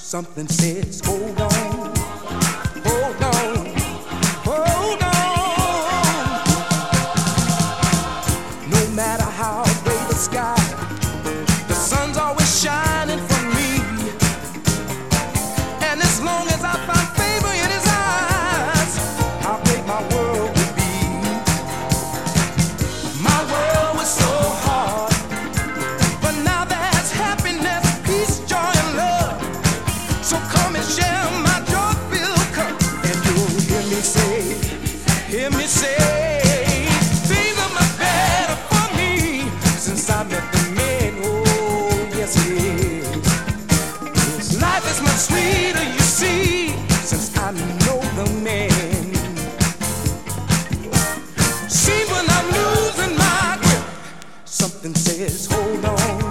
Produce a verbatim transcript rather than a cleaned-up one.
Something says, hold on, hold on, hold on. No matter how gray the sky, the sun's always shining for me. And as long as I find favor in his eyes, how great my world would be. My world was so hard, but now there's happiness, peace, joy, and love. So come and share my joy-filled cup, and you'll hear me say, hear me say, things are much better for me since I met the man. Oh, yes it is. Life is much sweeter, you see, since I know the man. See, when I'm losing my grip, something says, hold on.